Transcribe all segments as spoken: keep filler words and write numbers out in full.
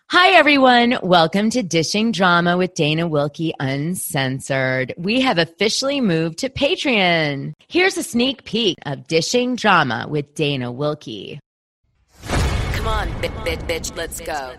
Hi, everyone. Welcome to Dishing Drama with Dana Wilkie Uncensored. We have officially moved to Patreon. Here's a sneak peek of Dishing Drama with Dana Wilkie. Come on, bitch, bitch, bitch, let's go.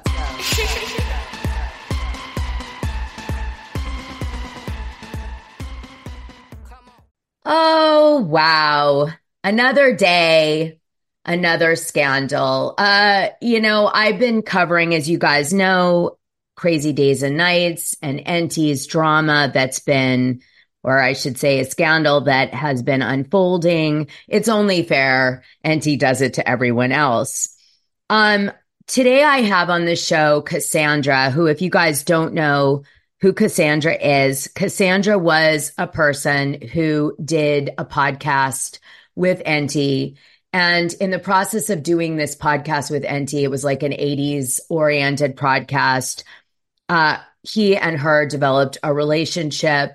Oh, wow. Another day. Another scandal. Uh, you know, I've been covering, as you guys know, Crazy Days and Nights and Enty's drama that's been, or I should say a scandal that has been unfolding. It's only fair Enty does it to everyone else. Um, today I have on the show Cassandra, who, if you guys don't know who Cassandra is, Cassandra was a person who did a podcast with Enty. And in the process of doing this podcast with Enty, it was like an eighties oriented podcast. Uh, he and her developed a relationship.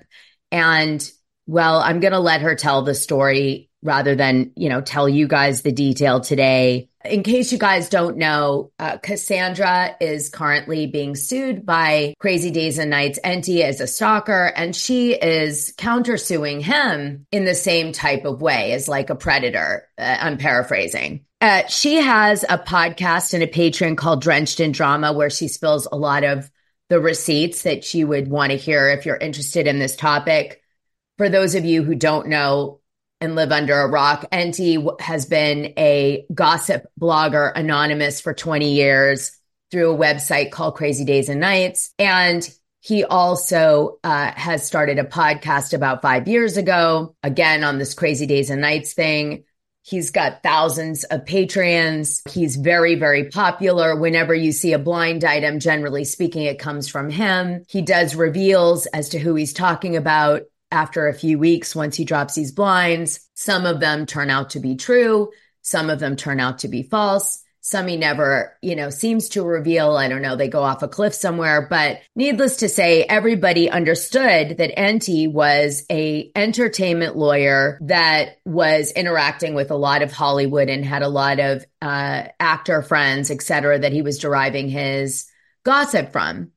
And well, I'm going to let her tell the story rather than, you know, tell you guys the detail today. In case you guys don't know, uh, Cassandra is currently being sued by Crazy Days and Nights Enty as a stalker, and she is countersuing him in the same type of way as like a predator. Uh, I'm paraphrasing. Uh, she has a podcast and a Patreon called Drenched in Drama, where she spills a lot of the receipts that you would want to hear if you're interested in this topic. For those of you who don't know and live under a rock, Enty has been a gossip blogger anonymous for twenty years through a website called Crazy Days and Nights. And he also uh, has started a podcast about five years ago, again, on this Crazy Days and Nights thing. He's got thousands of Patreons. He's very, very popular. Whenever you see a blind item, generally speaking, it comes from him. He does reveals as to who he's talking about. After a few weeks, once he drops these blinds, some of them turn out to be true. Some of them turn out to be false. Some he never, you know, seems to reveal. I don't know. They go off a cliff somewhere. But needless to say, everybody understood that Enty was a entertainment lawyer that was interacting with a lot of Hollywood and had a lot of uh, actor friends, et cetera, that he was deriving his gossip from.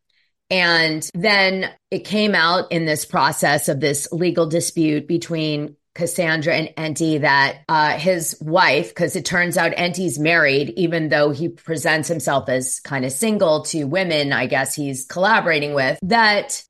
And then it came out in this process of this legal dispute between Cassandra and Enty that uh, his wife, because it turns out Enty's married, even though he presents himself as kind of single to women, I guess he's collaborating with, that,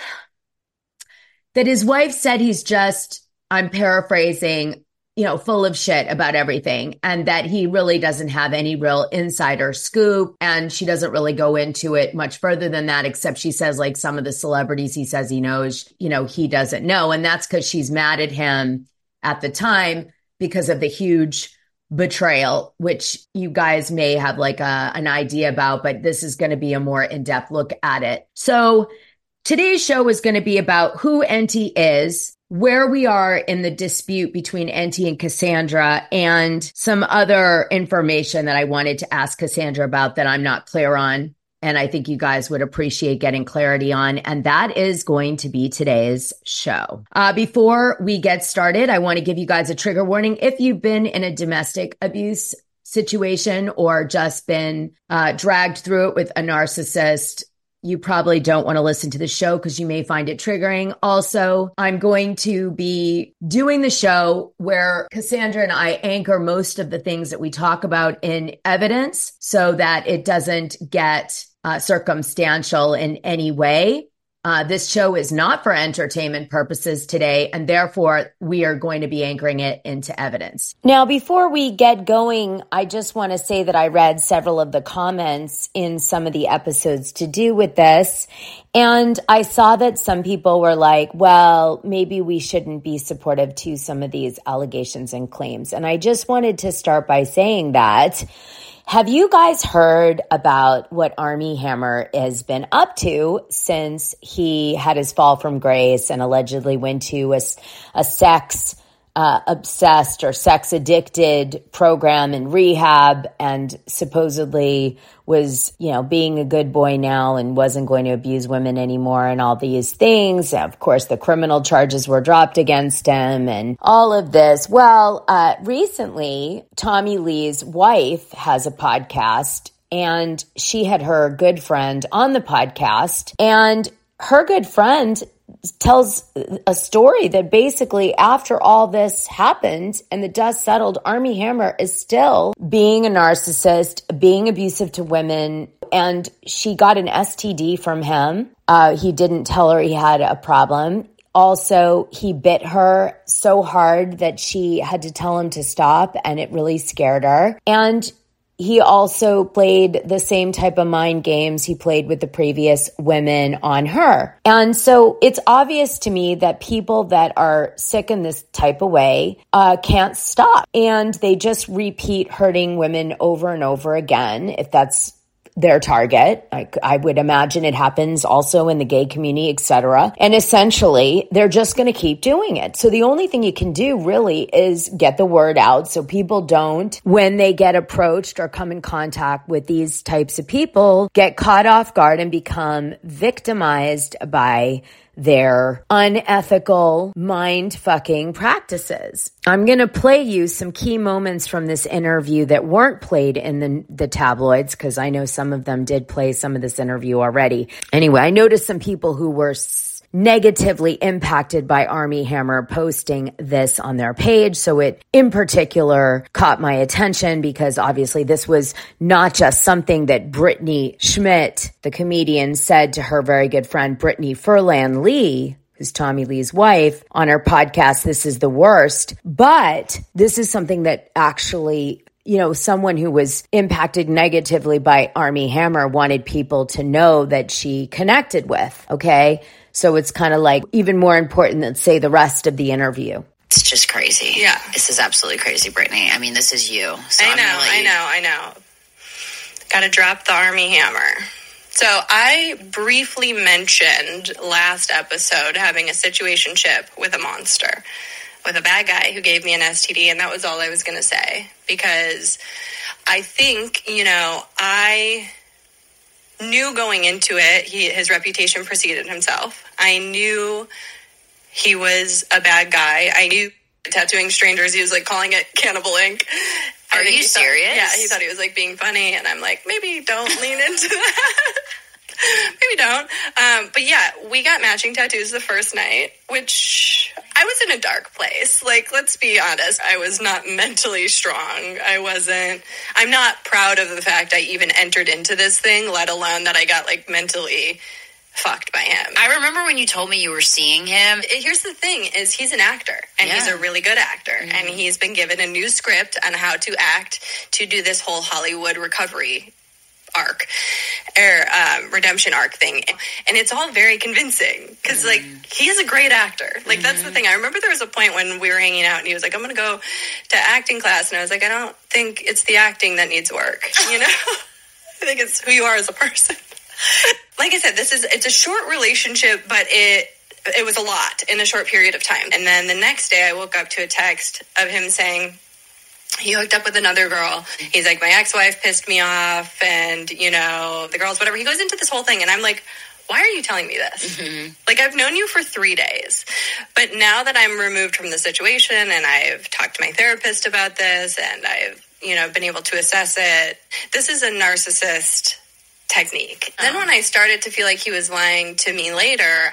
that his wife said he's just, I'm paraphrasing, you know, full of shit about everything, and that he really doesn't have any real insider scoop. And she doesn't really go into it much further than that, except she says like some of the celebrities he says he knows, you know, he doesn't know. And that's because she's mad at him at the time because of the huge betrayal, which you guys may have like a, an idea about, but this is going to be a more in-depth look at it. So today's show is going to be about who Enty is, where we are in the dispute between Enty and Cassandra, and some other information that I wanted to ask Cassandra about that I'm not clear on. And I think you guys would appreciate getting clarity on. And that is going to be today's show. Uh, before we get started, I want to give you guys a trigger warning. If you've been in a domestic abuse situation or just been uh, dragged through it with a narcissist, you probably don't want to listen to the show because you may find it triggering. Also, I'm going to be doing the show where Cassandra and I anchor most of the things that we talk about in evidence so that it doesn't get uh, circumstantial in any way. Uh, this show is not for entertainment purposes today, and therefore we are going to be anchoring it into evidence. Now, before we get going, I just want to say that I read several of the comments in some of the episodes to do with this, and I saw that some people were like, well, maybe we shouldn't be supportive to some of these allegations and claims. And I just wanted to start by saying that, have you guys heard about what Armie Hammer has been up to since he had his fall from grace and allegedly went to a, a sex uh, obsessed or sex addicted program in rehab and supposedly was, you know, being a good boy now and wasn't going to abuse women anymore and all these things. Of course, the criminal charges were dropped against him and all of this. Well, uh, recently, Tommy Lee's wife has a podcast and she had her good friend on the podcast, and her good friend tells a story that basically after all this happened and the dust settled, Armie Hammer is still being a narcissist, being abusive to women, and she got an S T D from him. Uh, he didn't tell her he had a problem. Also, he bit her so hard that she had to tell him to stop, and it really scared her. And he also played the same type of mind games he played with the previous women on her. And so it's obvious to me that people that are sick in this type of way uh, can't stop. And they just repeat hurting women over and over again, if that's their target. I, I would imagine it happens also in the gay community, et cetera. And essentially, they're just going to keep doing it. So the only thing you can do really is get the word out so people don't, when they get approached or come in contact with these types of people, get caught off guard and become victimized by their unethical mind-fucking practices. I'm going to play you some key moments from this interview that weren't played in the, the tabloids, because I know some of them did play some of this interview already. Anyway, I noticed some people who were negatively impacted by Armie Hammer posting this on their page. So it in particular caught my attention because obviously this was not just something that Brittany Schmidt, the comedian, said to her very good friend Brittany Furlan Lee, who's Tommy Lee's wife, on her podcast, This Is the Worst. But this is something that actually, you know, someone who was impacted negatively by Armie Hammer wanted people to know that she connected with, okay? So it's kind of like even more important than, say, the rest of the interview. It's just crazy. Yeah. This is absolutely crazy, Brittany. I mean, this is you. So I I'm know, gonna let I you... know, I know. Got to drop the Armie Hammer. So I briefly mentioned last episode having a situationship with a monster, with a bad guy who gave me an S T D, and that was all I was going to say. Because I think, you know, I knew going into it, he, his reputation preceded himself. I knew he was a bad guy. I knew tattooing strangers, he was like calling it Cannibal Incorporated. Are you thought, serious? Yeah, he thought he was like being funny, and I'm like, maybe don't lean into that. Maybe don't. Um, but yeah, we got matching tattoos the first night, which I was in a dark place. Like, let's be honest. I was not mentally strong. I wasn't, I'm not proud of the fact I even entered into this thing, let alone that I got like mentally fucked by him. I remember when you told me you were seeing him. Here's the thing is he's an actor, and yeah. he's a really good actor, mm-hmm. and he's been given a new script on how to act to do this whole Hollywood recovery arc or um, redemption arc thing, and it's all very convincing because mm-hmm. like he is a great actor. Like mm-hmm. that's the thing. I remember there was a point when we were hanging out and he was like, I'm gonna go to acting class, and I was like, I don't think it's the acting that needs work, you know. I think it's who you are as a person. Like I said, this is it's a short relationship, but it it was a lot in a short period of time. And then the next day I woke up to a text of him saying he hooked up with another girl. He's like, my ex-wife pissed me off, and, you know, the girls, whatever. He goes into this whole thing, and I'm like, why are you telling me this? Mm-hmm. Like, I've known you for three days. But now that I'm removed from the situation, and I've talked to my therapist about this, and I've, you know, been able to assess it, this is a narcissist technique. Oh. Then when I started to feel like he was lying to me later,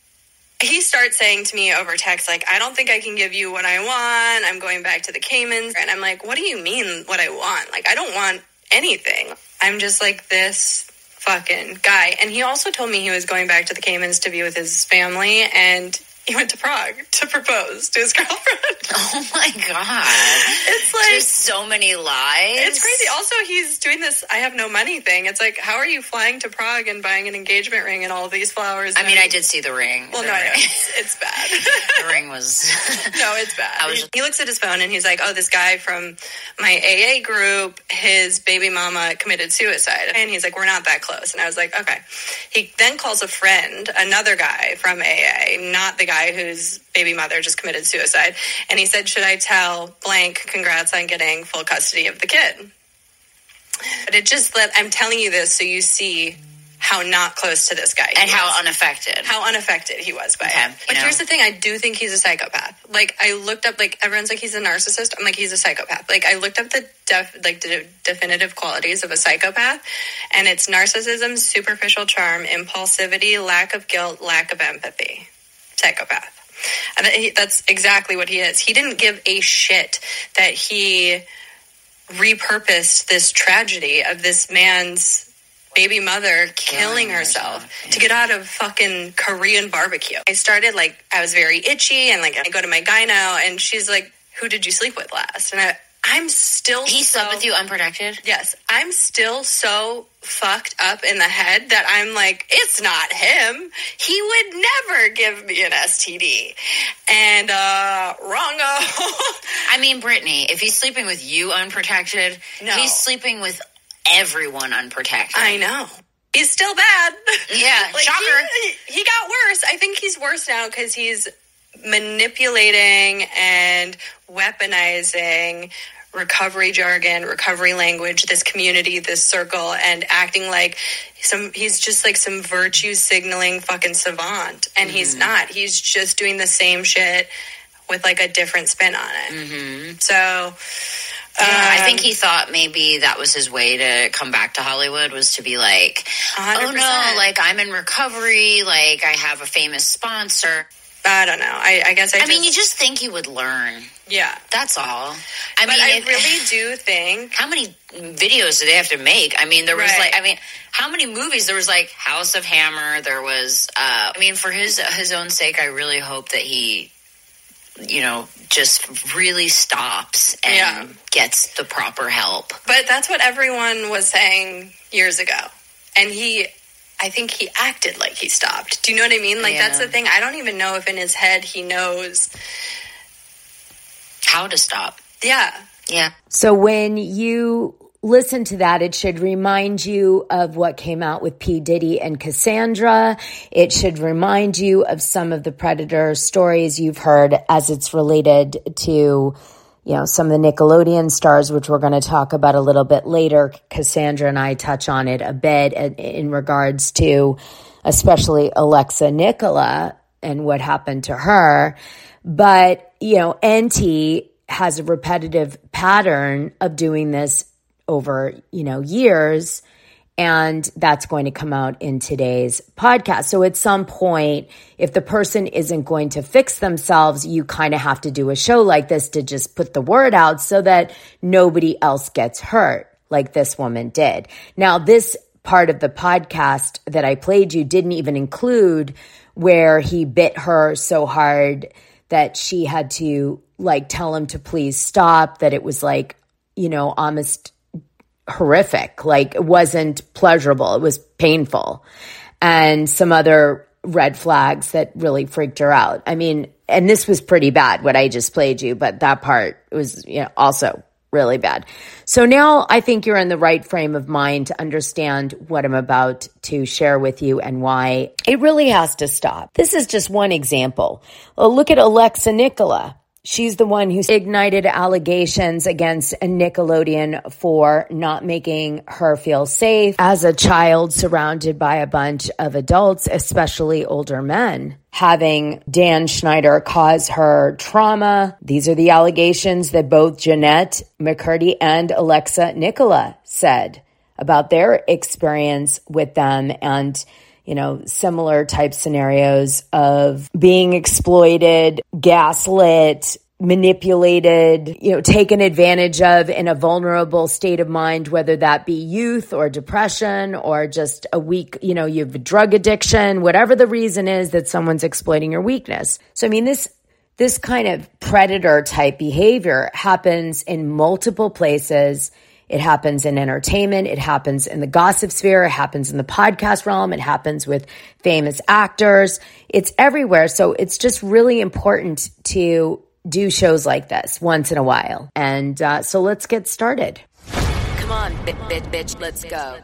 he starts saying to me over text, like, I don't think I can give you what I want. I'm going back to the Caymans. And I'm like, what do you mean what I want? Like, I don't want anything. I'm just like this fucking guy. And he also told me he was going back to the Caymans to be with his family, and he went to Prague to propose to his girlfriend. Oh my God. It's like just so many lies. It's crazy. Also, he's doing this I have no money thing. It's like, how are you flying to Prague and buying an engagement ring and all these flowers? I mean, I did see the ring. Well, the no, ring. no, it's, it's bad. The ring was... No, it's bad. I was just... He looks at his phone and he's like, oh, this guy from my A A group, his baby mama committed suicide. And he's like, we're not that close. And I was like, okay. He then calls a friend, another guy from A A, not the guy whose baby mother just committed suicide, and he said, should I tell blank congrats on getting full custody of the kid? But it just let I'm telling you this so you see how not close to this guy he And how was. unaffected. How unaffected he was by Okay, it. But you know. here's the thing, I do think he's a psychopath. Like, I looked up, like, everyone's like, he's a narcissist. I'm like, he's a psychopath. Like, I looked up the def, like de- definitive qualities of a psychopath, and it's narcissism, superficial charm, impulsivity, lack of guilt, lack of empathy. Psychopath. And he, that's exactly what he is. He didn't give a shit that he repurposed this tragedy of this man's baby mother killing herself to get out of fucking Korean barbecue. I started, like, I was very itchy, and, like, I go to my gyno, and she's like, who did you sleep with last? And I, I'm still He so, slept with you unprotected? Yes. I'm still so fucked up in the head that I'm like, it's not him. He would never give me an S T D. And, uh, wrongo. I mean, Brittany, if he's sleeping with you unprotected, No. he's sleeping with everyone unprotected. I know. He's still bad. Yeah, Like, shocker. He, he got worse. I think he's worse now because he's manipulating and weaponizing recovery jargon, recovery language, this community, this circle, and acting like some, he's just like some virtue signaling fucking savant. And Mm-hmm. he's not. He's just doing the same shit with like a different spin on it. Mm-hmm. So, Yeah, I um, think he thought maybe that was his way to come back to Hollywood, was to be like, one hundred oh percent. no, like I'm in recovery, like I have a famous sponsor. I don't know. I, I guess I, I just, mean, you just think he would learn. yeah. That's all. I But mean, I it- really do think how many videos do they have to make? I mean, there was Right. like, I mean, how many movies? There was like House of Hammer. There was, uh, I mean, for his his own sake, I really hope that he, you know, just really stops and Yeah. gets the proper help. But that's what everyone was saying years ago. And he, I think he acted like he stopped. Do you know what I mean? Like, Yeah. that's the thing. I don't even know if in his head he knows. How to stop? Yeah. Yeah. So when you listen to that, it should remind you of what came out with P. Diddy and Cassandra. It should remind you of some of the Predator stories you've heard as it's related to, you know, some of the Nickelodeon stars, which we're going to talk about a little bit later. Cassandra and I touch on it a bit in, in regards to especially Alexa Nicola and what happened to her. But, you know, N T has a repetitive pattern of doing this over, you know, years. And that's going to come out in today's podcast. So at some point, if the person isn't going to fix themselves, you kind of have to do a show like this to just put the word out so that nobody else gets hurt like this woman did. Now, this part of the podcast that I played you didn't even include where he bit her so hard that she had to like tell him to please stop, that it was like, you know, almost horrific. Like it wasn't pleasurable. It was painful. And some other red flags that really freaked her out. I mean, and this was pretty bad, what I just played you, but that part was, you know, also really bad. So now I think you're in the right frame of mind to understand what I'm about to share with you and why it really has to stop. This is just one example. Well, look at Alexa Nicola. She's the one who ignited allegations against Nickelodeon for not making her feel safe as a child surrounded by a bunch of adults, especially older men. Having Dan Schneider cause her trauma. These are the allegations that both Jeanette McCurdy and Alexa Nicola said about their experience with them, and you know, similar type scenarios of being exploited, gaslit, manipulated, you know, taken advantage of in a vulnerable state of mind, whether that be youth or depression or just a weak, you know, you have a drug addiction, whatever the reason is that someone's exploiting your weakness. So, I mean, this, this kind of predator type behavior happens in multiple places. It happens in entertainment. It happens in the gossip sphere. It happens in the podcast realm. It happens with famous actors. It's everywhere. So it's just really important to do shows like this once in a while. And uh, so let's get started. Come on, bitch, bitch, bitch, let's go.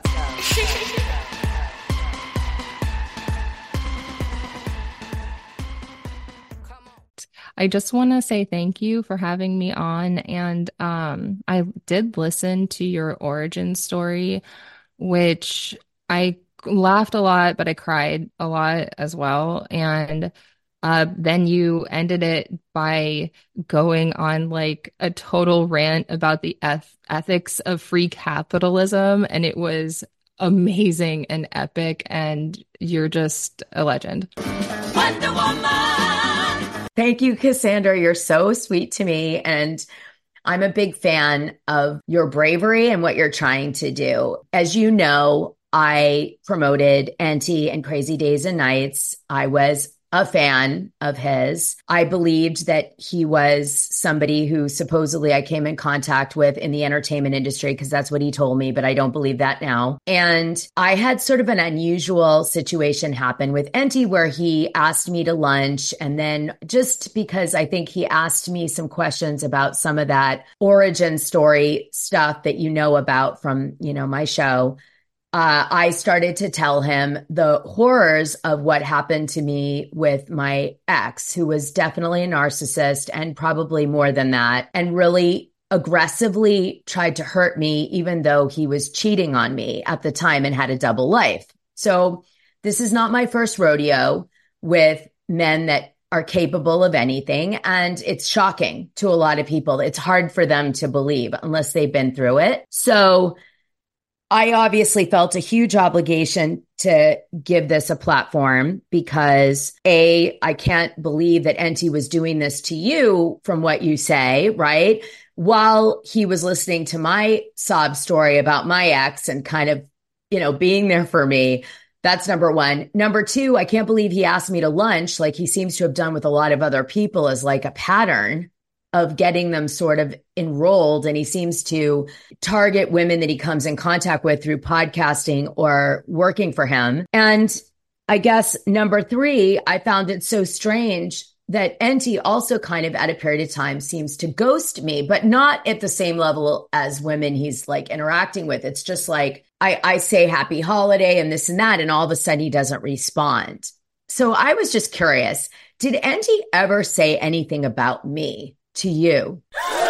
I just want to say thank you for having me on. And um, I did listen to your origin story, which I laughed a lot, but I cried a lot as well. And uh, then you ended it by going on like a total rant about the eth- ethics of free capitalism. And it was amazing and epic. And you're just a legend. Wonder Woman. Thank you, Cassandra. You're so sweet to me. And I'm a big fan of your bravery and what you're trying to do. As you know, I promoted Enty and Crazy Days and Nights. I was a fan of his. I believed that he was somebody who supposedly I came in contact with in the entertainment industry, because that's what he told me, but I don't believe that now. And I had sort of an unusual situation happen with Enty where he asked me to lunch. And then just because I think he asked me some questions about some of that origin story stuff that you know about from, you know, my show, Uh, I started to tell him the horrors of what happened to me with my ex, who was definitely a narcissist and probably more than that, and really aggressively tried to hurt me, even though he was cheating on me at the time and had a double life. So this is not my first rodeo with men that are capable of anything. And it's shocking to a lot of people. It's hard for them to believe unless they've been through it. So I obviously felt a huge obligation to give this a platform because A, I can't believe that Enty was doing this to you from what you say, right? While he was listening to my sob story about my ex and kind of, you know, being there for me. That's number one. Number two, I can't believe he asked me to lunch like he seems to have done with a lot of other people as like a pattern of getting them sort of enrolled. And he seems to target women that he comes in contact with through podcasting or working for him. And I guess number three, I found it so strange that Enty also kind of at a period of time seems to ghost me, but not at the same level as women he's like interacting with. It's just like, I, I say happy holiday and this and that, and all of a sudden he doesn't respond. So I was just curious, did Enty ever say anything about me to you?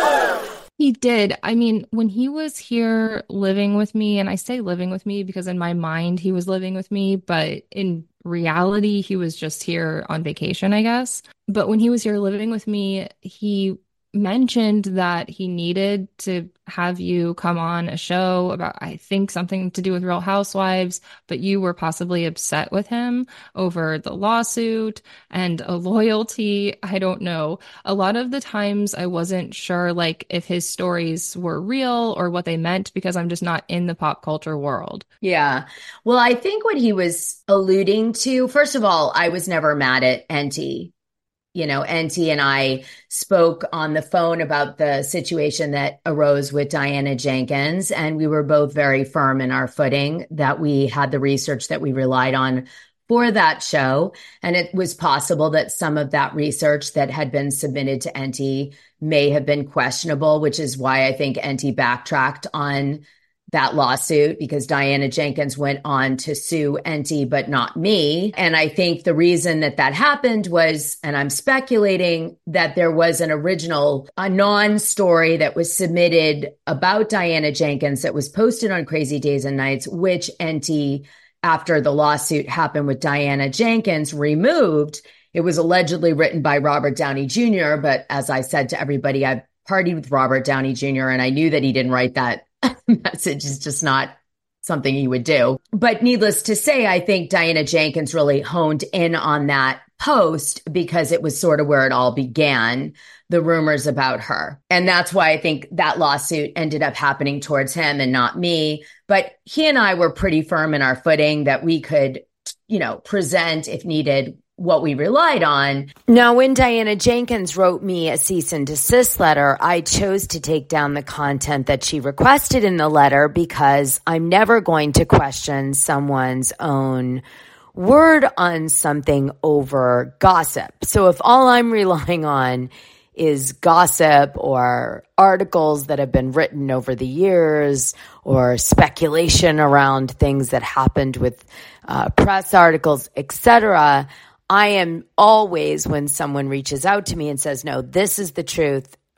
He did. I mean, when he was here living with me, and I say living with me because in my mind he was living with me, but in reality he was just here on vacation, I guess. But when he was here living with me, he mentioned that he needed to have you come on a show about, I think, something to do with Real Housewives, but you were possibly upset with him over the lawsuit and a loyalty. I don't know. A lot of the times I wasn't sure like if his stories were real or what they meant because I'm just not in the pop culture world. Yeah. Well, I think what he was alluding to, first of all, I was never mad at Enty. You know, Enty and I spoke on the phone about the situation that arose with Diana Jenkins, and we were both very firm in our footing that we had the research that we relied on for that show. And it was possible that some of that research that had been submitted to Enty may have been questionable, which is why I think Enty backtracked on that lawsuit, because Diana Jenkins went on to sue Enty, but not me. And I think the reason that that happened was, and I'm speculating, that there was an original Anon story that was submitted about Diana Jenkins that was posted on Crazy Days and Nights, which Enty, after the lawsuit happened with Diana Jenkins, removed. It was allegedly written by Robert Downey Junior, but as I said to everybody, I've partied with Robert Downey Junior, and I knew that he didn't write that message. Is just not something he would do. But needless to say, I think Diana Jenkins really honed in on that post because it was sort of where it all began, the rumors about her. And that's why I think that lawsuit ended up happening towards him and not me. But he and I were pretty firm in our footing that we could, you know, present if needed what we relied on. Now, when Diana Jenkins wrote me a cease and desist letter, I chose to take down the content that she requested in the letter because I'm never going to question someone's own word on something over gossip. So if all I'm relying on is gossip or articles that have been written over the years or speculation around things that happened with uh, press articles, et cetera, I am always, when someone reaches out to me and says, no, this is the truth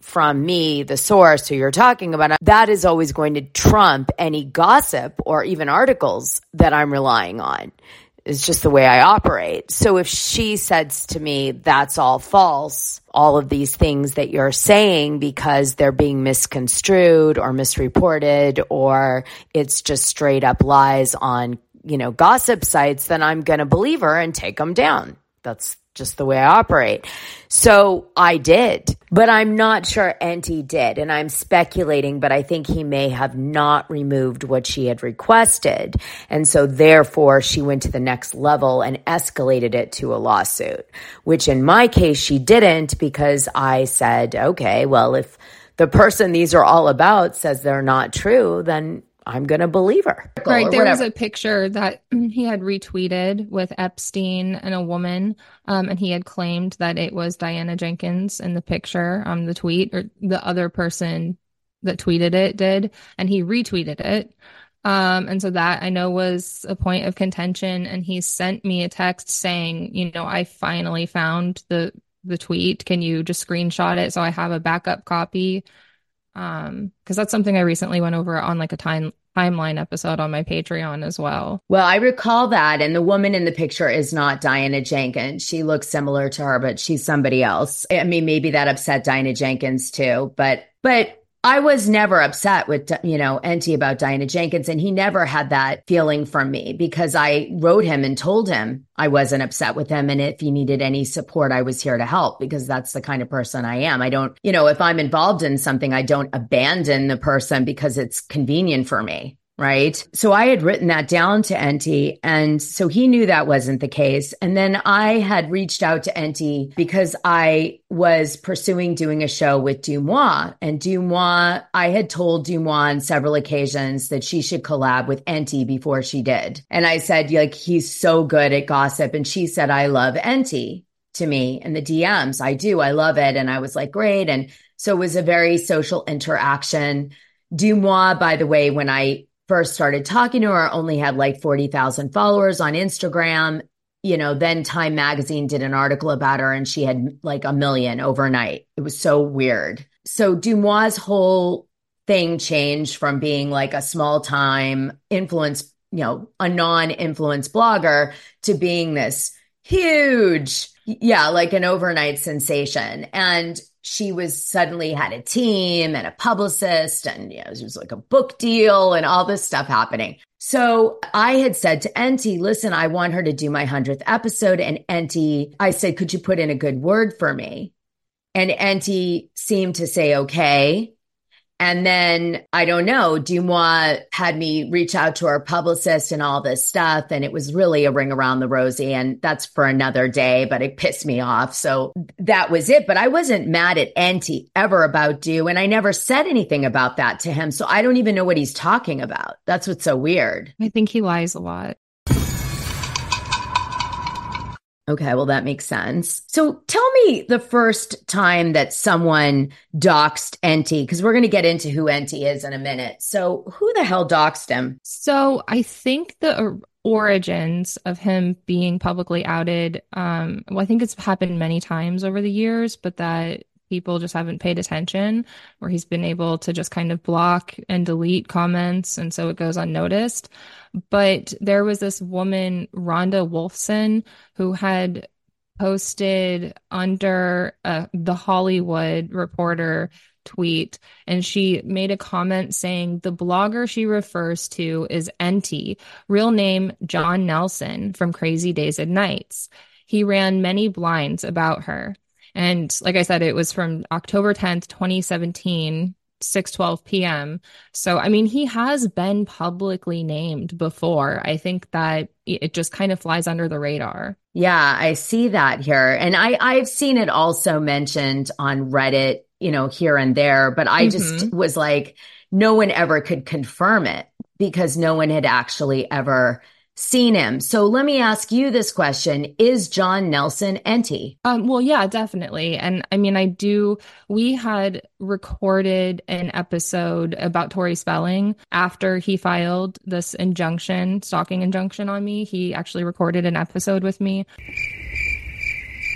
from me, the source who you're talking about, that is always going to trump any gossip or even articles that I'm relying on. It's just the way I operate. So if she says to me, that's all false, all of these things that you're saying because they're being misconstrued or misreported, or it's just straight up lies on, you know, gossip sites, then I'm going to believe her and take them down. That's just the way I operate. So I did, but I'm not sure Enty did. And I'm speculating, but I think he may have not removed what she had requested. And so therefore she went to the next level and escalated it to a lawsuit, which in my case, she didn't, because I said, okay, well, if the person these are all about says they're not true, then I'm going to believe her. Right. There was a picture that he had retweeted with Epstein and a woman, um, and he had claimed that it was Diana Jenkins in the picture, um, the tweet, or the other person that tweeted it did, and he retweeted it. Um, and so that I know was a point of contention, and he sent me a text saying, you know, I finally found the, the tweet. Can you just screenshot it so I have a backup copy? Um, because that's something I recently went over on like a time timeline episode on my Patreon as well. Well, I recall that, and the woman in the picture is not Diana Jenkins. She looks similar to her, but she's somebody else. I mean, maybe that upset Diana Jenkins too, but but I was never upset with, you know, Enty about Diana Jenkins, and he never had that feeling from me, because I wrote him and told him I wasn't upset with him. And if he needed any support, I was here to help, because that's the kind of person I am. I don't, you know, if I'm involved in something, I don't abandon the person because it's convenient for me. Right. So I had written that down to Enty. And so he knew that wasn't the case. And then I had reached out to Enty because I was pursuing doing a show with Deuxmoi. And Deuxmoi, I had told Deuxmoi on several occasions that she should collab with Enty before she did. And I said, like, he's so good at gossip. And she said, I love Enty to me in the D Ms. I do. I love it. And I was like, great. And so it was a very social interaction. Deuxmoi, by the way, when I first started talking to her, only had like forty thousand followers on Instagram. You know, then Time Magazine did an article about her and she had like a million overnight. It was so weird. So Deuxmoi's whole thing changed from being like a small time influence, you know, a non-influence blogger, to being this huge, yeah, like an overnight sensation. And she was suddenly had a team and a publicist, and, you know, it was like a book deal and all this stuff happening. So I had said to Enty, listen, I want her to do my hundredth episode. And Enty, I said, could you put in a good word for me? And Enty seemed to say, okay. And then, I don't know, Deuxmoi had me reach out to our publicist and all this stuff. And it was really a ring around the rosy. And that's for another day, but it pissed me off. So that was it. But I wasn't mad at Enty ever about Dew. And I never said anything about that to him. So I don't even know what he's talking about. That's what's so weird. I think he lies a lot. Okay, well, that makes sense. So tell me the first time that someone doxed Enty, because we're going to get into who Enty is in a minute. So who the hell doxed him? So I think the origins of him being publicly outed, um, well, I think it's happened many times over the years, but that people just haven't paid attention, where he's been able to just kind of block and delete comments, and so it goes unnoticed. But there was this woman, Rhonda Wolfson, who had posted under uh, the Hollywood Reporter tweet, and she made a comment saying the blogger she refers to is Enty, real name John Nelson from Crazy Days and Nights. He ran many blinds about her. And like I said, it was from October tenth, twenty seventeen, six twelve p.m. So, I mean, he has been publicly named before. I think that it just kind of flies under the radar. Yeah, I see that here. And I, I've seen it also mentioned on Reddit, you know, here and there. But I just mm-hmm. was like, no one ever could confirm it because no one had actually ever seen him. So let me ask you this question. Is John Nelson Enty? Um, well, yeah, definitely. And I mean, I do, we had recorded an episode about Tori Spelling after he filed this injunction, stalking injunction on me. He actually recorded an episode with me.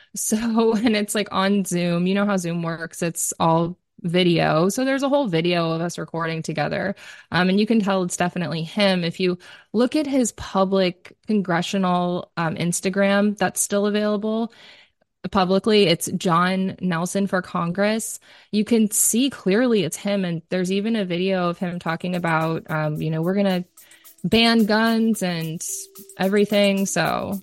So, and it's like on Zoom. You know how Zoom works. It's all video. So there's a whole video of us recording together. Um, and you can tell it's definitely him. If you look at his public congressional um, Instagram, that's still available publicly. It's John Nelson for Congress. You can see clearly it's him. And there's even a video of him talking about, um, you know, we're going to ban guns and everything. So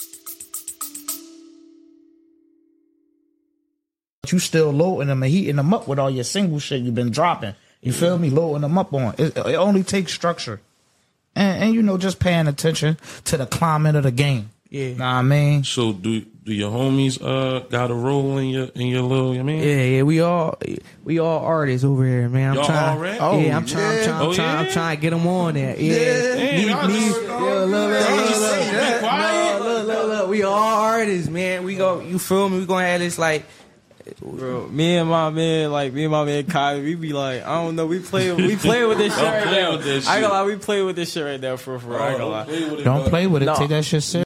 you still loading them and heating them up with all your single shit you've been dropping. You feel me? Loading them up on. It, it only takes structure. And, and, you know, just paying attention to the climate of the game. Yeah. Know what I mean? So do do your homies uh got a role in your in your little, you mean? Yeah, yeah, we all we all artists over here, man. I'm Y'all trying, all right? Oh, yeah, I'm trying, I'm trying, I'm Oh, trying, I'm yeah? trying to get them on there. Yeah, Yeah. Me- Damn, me- y'all just- yeah, look, look, look, y'all look, just look, sitting there look, quiet. look, look, look, we all artists, man. We go, you feel me? We gonna have this like. Bro, me and my man, like me and my man Kai, we be like, I don't know, we play, we play with this shit Don't right play now. with this I ain't gonna shit. lie, we play with this shit right now for for. I ain't gonna lie. Play with it, Don't bro. play with it. No. Take that shit serious.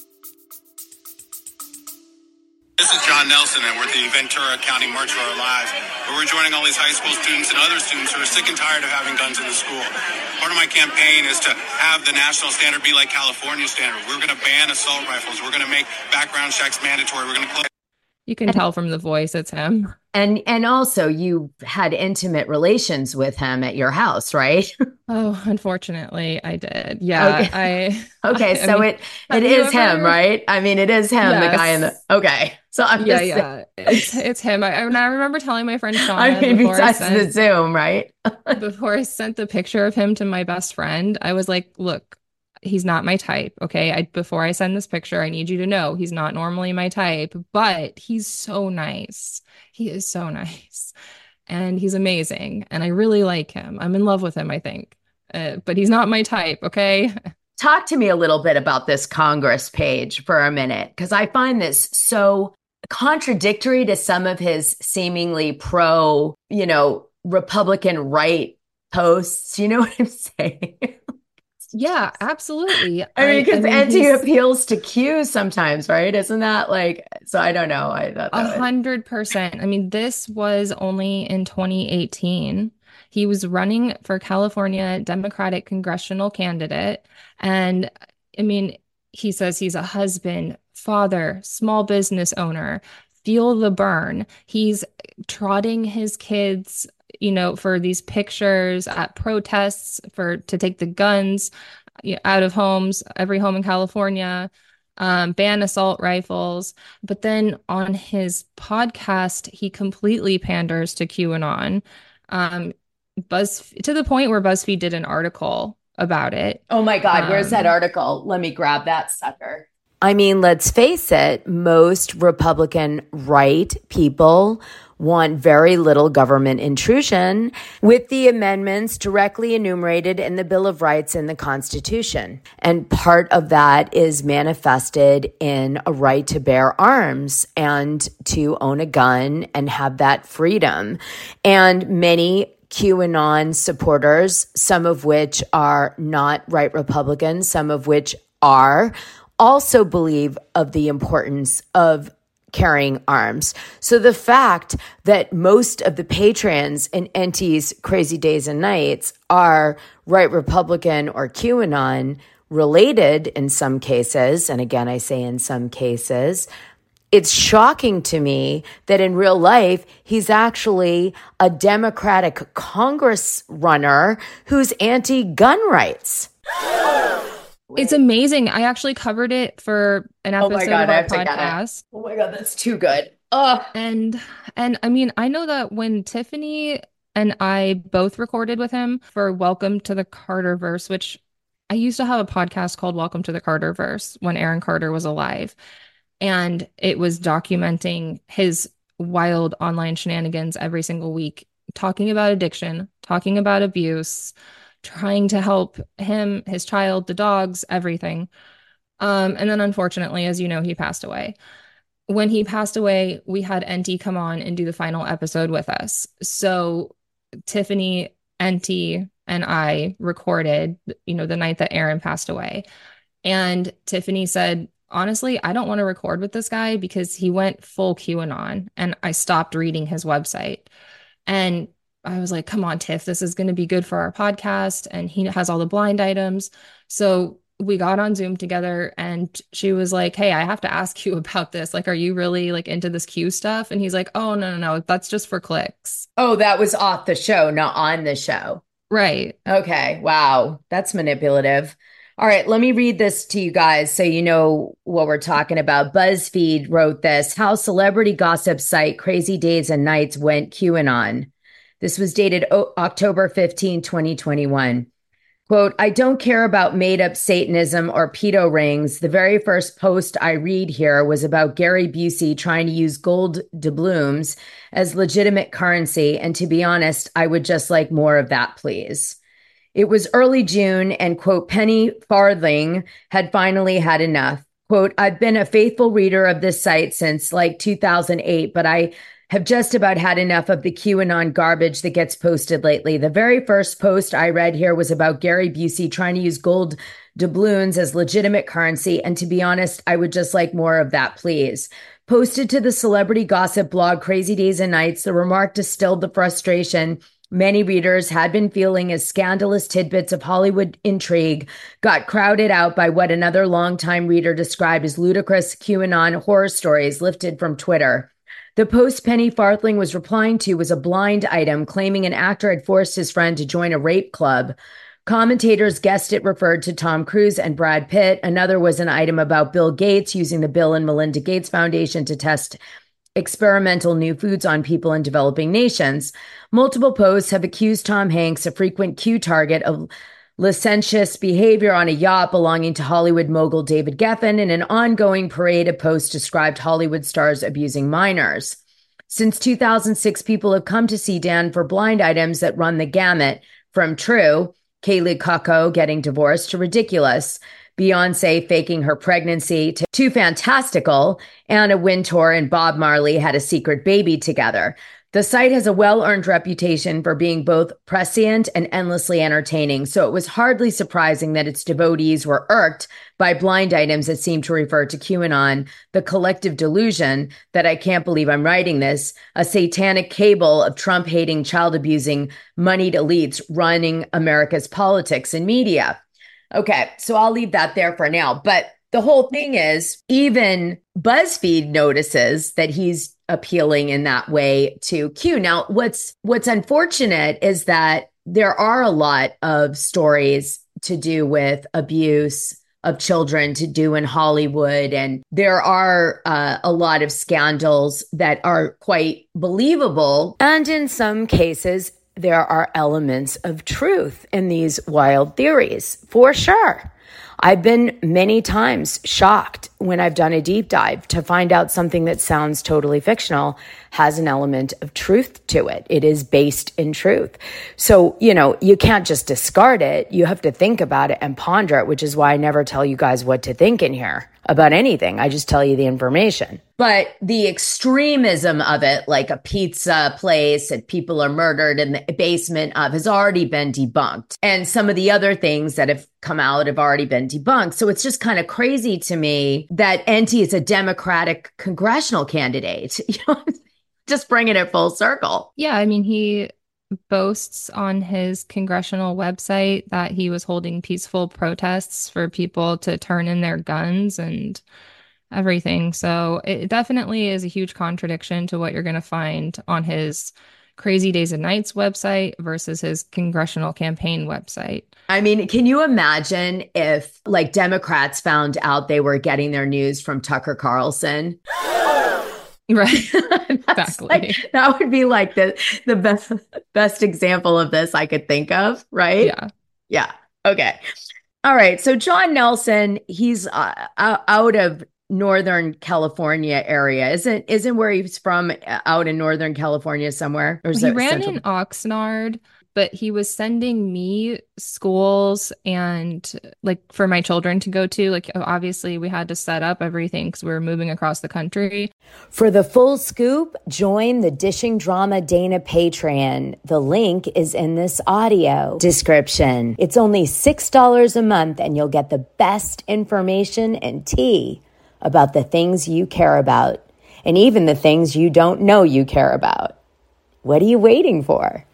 This is John Nelson, and we're at the Ventura County March for Our Lives, where we're joining all these high school students and other students who are sick and tired of having guns in the school. Part of my campaign is to have the national standard be like California's standard. We're going to ban assault rifles. We're going to make background checks mandatory. We're going to close. you can tell from the voice it's him. And and also you had intimate relations with him at your house, right? Oh, unfortunately, I did. Yeah, Okay. I. Okay, I so mean, it have it you is him, ever- right? I mean, it is him, the guy in the. Yes. Okay, so I'm Yeah, just saying- yeah, it's it's him. I, I remember telling my friend Shauna I mean, before I besides the sent Zoom, right? before I sent the picture of him to my best friend. I was like, "Look, he's not my type. Okay, I before I send this picture, I need you to know he's not normally my type, but he's so nice. He is so nice, and he's amazing, and I really like him. I'm in love with him. I think, uh, but he's not my type. Okay." Talk to me a little bit about this Congress page for a minute, because I find this so contradictory to some of his seemingly pro, you know, Republican right posts. You know what I'm saying? Yeah, absolutely. I mean, because Enty he's- appeals to Q sometimes, right? Isn't that like, so I don't know. I thought A that was, hundred percent. I mean, this was only in twenty eighteen. He was running for California Democratic congressional candidate. And I mean, he says he's a husband, father, small business owner, feel the burn. He's trotting his kids, you know, for these pictures at protests for to take the guns you know, out of homes, every home in California. Um, ban assault rifles. But then on his podcast, he completely panders to QAnon. Um, Buzz to the point where BuzzFeed did an article about it. oh my God, where's that Um, article? Let me grab that sucker. I mean, let's face it, most Republican right people want very little government intrusion with the amendments directly enumerated in the Bill of Rights in the Constitution. And part of that is manifested in a right to bear arms and to own a gun and have that freedom. And many QAnon supporters, some of which are not right Republicans, some of which are, also believe of the importance of carrying arms. So the fact that most of the patrons in Enty's Crazy Days and Nights are right Republican or QAnon related in some cases, and again, I say in some cases, it's shocking to me that in real life, he's actually a Democratic Congress runner who's anti-gun rights. It's amazing. I actually covered it for an Oh my episode God, of I our have to get it. podcast. Oh my God, that's too good. Oh, And and I mean, I know that when Tiffany and I both recorded with him for Welcome to the Carterverse, which I used to have a podcast called Welcome to the Carterverse when Aaron Carter was alive. And it was documenting his wild online shenanigans every single week, talking about addiction, talking about abuse, trying to help him, his child, the dogs, everything. Um, and then unfortunately, as you know, he passed away. When he passed away, we had Enty come on and do the final episode with us. So Tiffany, Enty, and I recorded, you know, the night that Aaron passed away. And Tiffany said, honestly, I don't want to record with this guy because he went full QAnon and I stopped reading his website. And I was like, come on, Tiff, this is going to be good for our podcast. And he has all the blind items. So we got on Zoom together and she was like, hey, I have to ask you about this. Like, are you really like into this Q stuff? And he's like, oh, no, no, no, that's just for clicks. Oh, that was off the show, not on the show. Right. Okay. Wow. That's manipulative. All right. Let me read this to you guys so you know what we're talking about. BuzzFeed wrote this: how celebrity gossip site Crazy Days and Nights went QAnon. This was dated o- October fifteenth, twenty twenty-one. Quote, I don't care about made-up Satanism or pedo rings. The very first post I read here was about Gary Busey trying to use gold doubloons as legitimate currency. And to be honest, I would just like more of that, please. It was early June and, quote, Penny Farthing had finally had enough. Quote, I've been a faithful reader of this site since like two thousand eight, but I have just about had enough of the QAnon garbage that gets posted lately. The very first post I read here was about Gary Busey trying to use gold doubloons as legitimate currency. And to be honest, I would just like more of that, please. Posted to the celebrity gossip blog Crazy Days and Nights, the remark distilled the frustration many readers had been feeling as scandalous tidbits of Hollywood intrigue got crowded out by what another longtime reader described as ludicrous QAnon horror stories lifted from Twitter. The post Penny Farthing was replying to was a blind item claiming an actor had forced his friend to join a rape club. Commentators guessed it referred to Tom Cruise and Brad Pitt. Another was an item about Bill Gates using the Bill and Melinda Gates Foundation to test experimental new foods on people in developing nations. Multiple posts have accused Tom Hanks, a frequent Q target, of licentious behavior on a yacht belonging to Hollywood mogul David Geffen, and an ongoing parade of posts described Hollywood stars abusing minors. Since two thousand six, people have come to see Dan for blind items that run the gamut from true, Kaylee Cuoco getting divorced, to ridiculous, Beyonce faking her pregnancy, to too fantastical, Anna Wintour and Bob Marley had a secret baby together. The site has a well-earned reputation for being both prescient and endlessly entertaining, so it was hardly surprising that its devotees were irked by blind items that seemed to refer to QAnon, the collective delusion that I can't believe I'm writing this, a satanic cabal of Trump-hating, child-abusing, moneyed elites running America's politics and media. Okay, so I'll leave that there for now. But the whole thing is, even BuzzFeed notices that he's appealing in that way to Q. Now, what's what's unfortunate is that there are a lot of stories to do with abuse of children to do in Hollywood. And there are uh, a lot of scandals that are quite believable. And in some cases, there are elements of truth in these wild theories, for sure. I've been many times shocked when I've done a deep dive to find out something that sounds totally fictional has an element of truth to it. It is based in truth. So, you know, you can't just discard it. You have to think about it and ponder it, which is why I never tell you guys what to think in here about anything. I just tell you the information. But the extremism of it, like a pizza place and people are murdered in the basement of, has already been debunked. And some of the other things that have come out have already been debunked. So it's just kind of crazy to me that Enty is a Democratic congressional candidate. You know, just bringing it full circle. Yeah, I mean, he boasts on his congressional website that he was holding peaceful protests for people to turn in their guns and everything. So it definitely is a huge contradiction to what you're going to find on his Crazy Days and Nights website versus his congressional campaign website. I mean, can you imagine if like Democrats found out they were getting their news from Tucker Carlson? Right. Exactly. Like, that would be like the, the best, best example of this I could think of. Right. Yeah. Yeah. Okay. All right. So John Nelson, he's uh, out of Northern California area. Isn't, isn't where he's from out in Northern California somewhere? Or is he it ran central? in Oxnard, but he was sending me schools and like for my children to go to. Like, obviously we had to set up everything because we were moving across the country. For the full scoop, join the Dishing Drama Dana Patreon. The link is in this audio description. It's only six dollars a month and you'll get the best information and tea about the things you care about and even the things you don't know you care about. What are you waiting for?